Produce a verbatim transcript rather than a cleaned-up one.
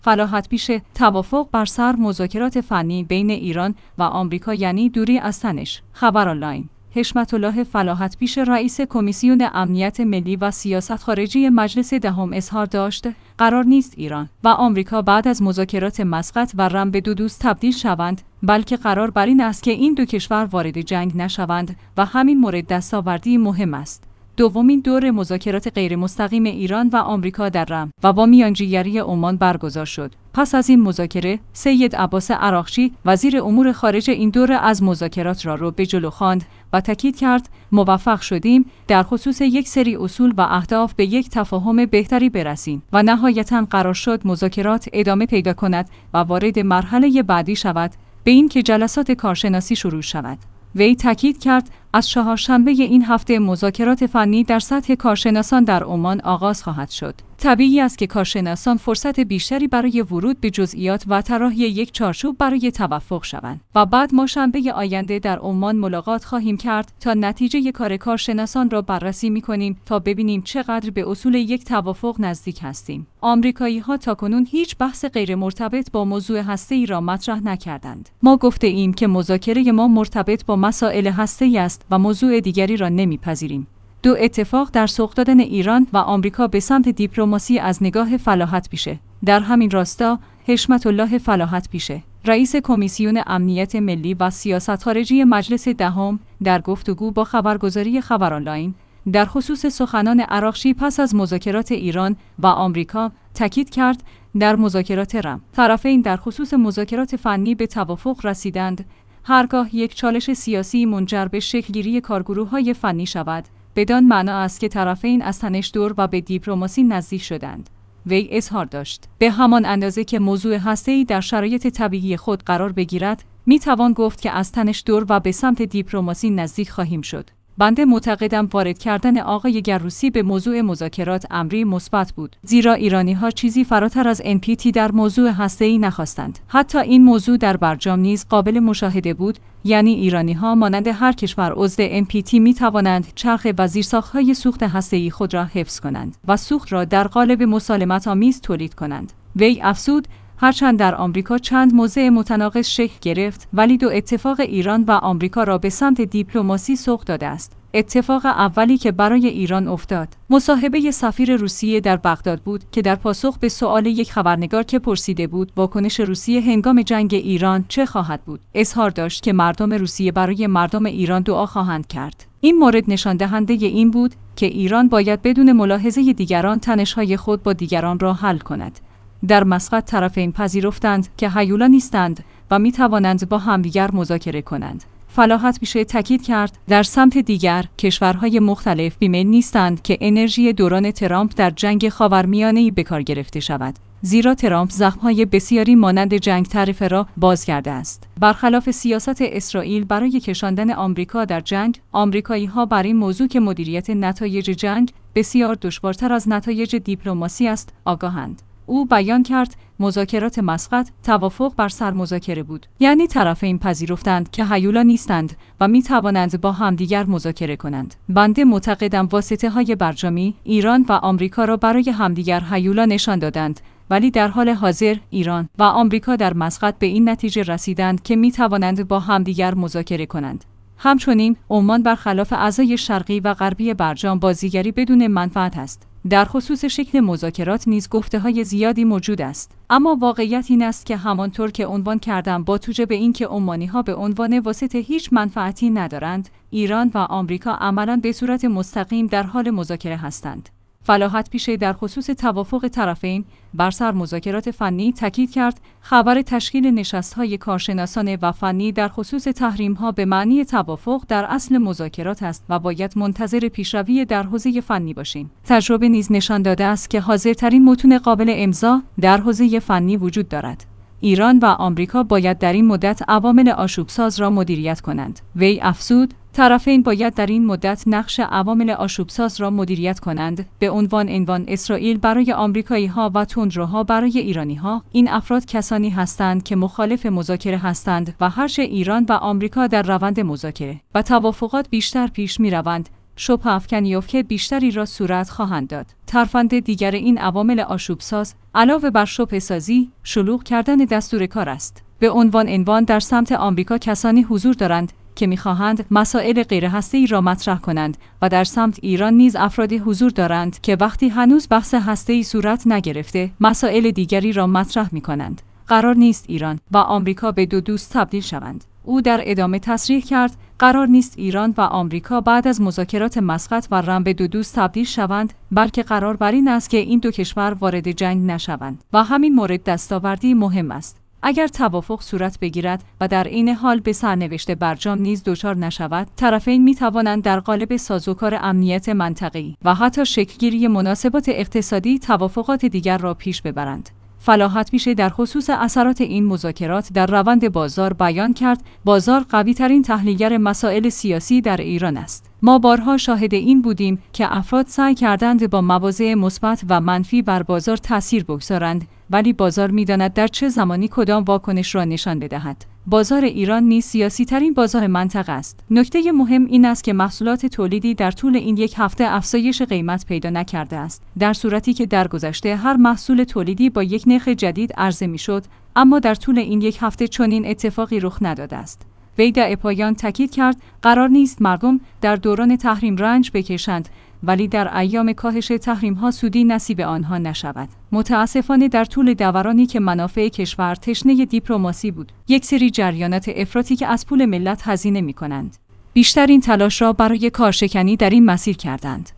فلاحت پیش توافق بر سر مذاکرات فنی بین ایران و آمریکا یعنی دوری از تنش. خبر آنلاین. حشمت الله فلاحت پیش رئیس کمیسیون امنیت ملی و سیاست خارجی مجلس دهم اظهار داشت قرار نیست ایران و آمریکا بعد از مذاکرات مسقط و رم به دو دوست تبدیل شوند، بلکه قرار بر این است که این دو کشور وارد جنگ نشوند و همین مورد دستاوردی مهم است. دومین دور مذاکرات غیر مستقیم ایران و آمریکا در رم و با میانجیگری عمان برگزار شد. پس از این مذاکره، سید عباس عراقچی وزیر امور خارجه این دوره از مذاکرات را رو به جلو خواند و تاکید کرد موفق شدیم در خصوص یک سری اصول و اهداف به یک تفاهم بهتری برسیم و نهایتاً قرار شد مذاکرات ادامه پیدا کند و وارد مرحله بعدی شود، به این که جلسات کارشناسی شروع شود. وی تاکید کرد از چهارشنبه این هفته مذاکرات فنی در سطح کارشناسان در عمان آغاز خواهد شد. طبیعی است که کارشناسان فرصت بیشتری برای ورود به جزئیات و طراحی یک چارچوب برای توافق شوند و بعد ما شنبه آینده در عمان ملاقات خواهیم کرد تا نتیجه کار کارشناسان را بررسی می‌کنیم تا ببینیم چقدر به اصول یک توافق نزدیک هستیم. آمریکایی‌ها تاکنون هیچ بحث غیر مرتبط با موضوع هسته‌ای را مطرح نکردند. ما گفته ایم که مذاکره ما مرتبط با مسائل هسته‌ای است و موضوع دیگری را نمی‌پذیریم. دو اتفاق در سوق دادن ایران و آمریکا به سمت دیپلماسی از نگاه فلاحت پیشه. در همین راستا، حشمت الله فلاحت پیشه، رئیس کمیسیون امنیت ملی و سیاست خارجی مجلس دهم، در گفتگو با خبرگزاری خبر آنلاین در خصوص سخنان عراقچی پس از مذاکرات ایران و آمریکا تاکید کرد در مذاکرات رم طرفین در خصوص مذاکرات فنی به توافق رسیدند. هرگاه یک چالش سیاسی منجر به شکلگیری کارگروه‌های فنی شود، بدان معنا است که طرفین از تنش دور و به دیپلماسی نزدیک شدند. وی اظهار داشت به همان اندازه که موضوع هسته‌ای در شرایط طبیعی خود قرار بگیرد، می توان گفت که از تنش دور و به سمت دیپلماسی نزدیک خواهیم شد. بنده معتقدم وارد کردن آقای گروسی به موضوع مذاکرات امری مثبت بود، زیرا ایرانی‌ها چیزی فراتر از ان پی تی در موضوع هسته‌ای نخواستند. حتی این موضوع در برجام نیز قابل مشاهده بود، یعنی ایرانی‌ها مانند هر کشور عضو ان پی تی می‌توانند چرخ و زیرساخت‌های سوخت هسته‌ای خود را حفظ کنند و سوخت را در قالب مسالمت‌آمیز تولید کنند. وی افزود هرچند در آمریکا چند موضع متناقض شکل گرفت، ولی دو اتفاق ایران و آمریکا را به سمت دیپلماسی سوق داده است. اتفاق اولی که برای ایران افتاد، مصاحبه سفیر روسیه در بغداد بود که در پاسخ به سؤال یک خبرنگار که پرسیده بود واکنش روسیه هنگام جنگ ایران چه خواهد بود، اظهار داشت که مردم روسیه برای مردم ایران دعا خواهند کرد. این مورد نشان دهنده این بود که ایران باید بدون ملاحظه دیگران تنش‌های خود با دیگران را حل کند. در مسقط طرفین پذیرفتند که هیولا نیستند و می توانند با همدیگر مذاکره کنند. فلاحت پیشه تاکید کرد در سمت دیگر کشورهای مختلف بیمیل نیستند که انرژی دوران ترامپ در جنگ خاورمیانه‌ای به کار گرفته شود، زیرا ترامپ زخم‌های بسیاری مانند جنگ تعرفه را باز کرده است. برخلاف سیاست اسرائیل برای کشاندن آمریکا در جنگ، آمریکایی‌ها بر این موضوع که مدیریت نتایج جنگ بسیار دشوارتر از نتایج دیپلماسی است آگاهند. او بیان کرد مذاکرات مسقط توافق بر سر مذاکره بود، یعنی طرفین پذیرفتند که هیولا نیستند و می توانند با همدیگر مذاکره کنند. بنده معتقدم واسطه‌های برجامی ایران و آمریکا را برای همدیگر هیولا نشان دادند، ولی در حال حاضر ایران و آمریکا در مسقط به این نتیجه رسیدند که می توانند با همدیگر مذاکره کنند. همچنین عمان برخلاف اعضای شرقی و غربی برجام بازیگری بدون منفعت است. در خصوص شکل مذاکرات نیز گفته‌های زیادی موجود است، اما واقعیت این است که همانطور که عنوان کردم با توجه به اینکه عمانی‌ها به عنوان واسطه هیچ منفعتی ندارند، ایران و آمریکا عملاً به صورت مستقیم در حال مذاکره هستند. فلاحت پیشه در خصوص توافق طرفین بر سر مذاکرات فنی تاکید کرد خبر تشکیل نشست‌های کارشناسان و فنی در خصوص تحریم‌ها به معنی توافق در اصل مذاکرات است و باید منتظر پیشروی در حوزه فنی باشیم. تجربه نیز نشان داده است که حاضرترین متون قابل امضا در حوزه فنی وجود دارد. ایران و آمریکا باید در این مدت عوامل آشوبساز را مدیریت کنند. وی افزود طرفین باید در این مدت نقش عوامل آشوبساز را مدیریت کنند. به عنوان عنوان اسرائیل برای آمریکایی‌ها و تندروها برای ایرانی‌ها، این افراد کسانی هستند که مخالف مذاکره هستند و هرچه ایران و آمریکا در روند مذاکره و توافقات بیشتر پیش می‌روند، شبهه افکنی افک بیشتری را صورت خواهند داد. ترفند دیگر این عوامل آشوبساز علاوه بر شبهه سازی، شلوغ کردن دستور کار است. به عنوان عنوان در سمت آمریکا کسانی حضور دارند که می‌خواهند مسائل غیرهسته‌ای را مطرح کنند و در سمت ایران نیز افرادی حضور دارند که وقتی هنوز بحث هسته‌ای صورت نگرفته، مسائل دیگری را مطرح می‌کنند. قرار نیست ایران و آمریکا به دو دوست تبدیل شوند. او در ادامه تصریح کرد قرار نیست ایران و آمریکا بعد از مذاکرات مسقط و رم به دو دوست تبدیل شوند، بلکه قرار بر این است که این دو کشور وارد جنگ نشوند و همین مورد دستاوردی مهم است. اگر توافق صورت بگیرد و در این حال به سرنوشت برجام نیز دچار نشود، طرفین می توانند در قالب سازوکار امنیت منطقه‌ای و حتی شکلگیری مناسبات اقتصادی توافقات دیگر را پیش ببرند. فلاحت پیشه در خصوص اثرات این مذاکرات در روند بازار بیان کرد: بازار قوی‌ترین تحلیلگر مسائل سیاسی در ایران است. ما بارها شاهد این بودیم که افراد سعی کردند با مواضع مثبت و منفی بر بازار تأثیر بگذارند، ولی بازار می‌داند در چه زمانی کدام واکنش را نشان بدهد. بازار ایران نیز سیاسی ترین بازار منطقه است. نکته مهم این است که محصولات تولیدی در طول این یک هفته افزایش قیمت پیدا نکرده است، در صورتی که در گذشته هر محصول تولیدی با یک نرخ جدید عرضه می‌شد، اما در طول این یک هفته چنین اتفاقی رخ نداده است. وی در پایان تاکید کرد قرار نیست مردم در دوران تحریم رنج بکشند، ولی در ایام کاهش تحریم‌ها سودی نصیب آنها نشود. متاسفانه در طول دورانی که منافع کشور تشنه دیپلماسی بود، یک سری جریانات افراطی که از پول ملت هزینه می‌کنند، بیشترین تلاش را برای کارشکنی در این مسیر کردند.